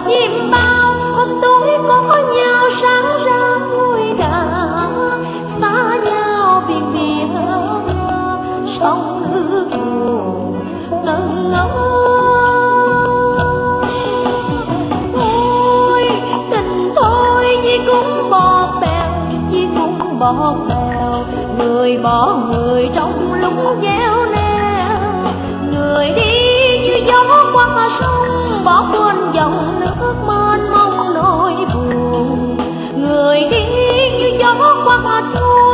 chim bao hôm tối có nhau sáng ra vui cả, xa nhau biển biển sông nước buồn ngân ngỡ. Thôi tình thôi vì cũng bọt bèo, vì cũng bọt bèo, người bỏ người trong lúc gieo neo, người đi như gió qua sông bỏ quên dòng nước mênh mông nỗi buồn, người đi như gió qua sông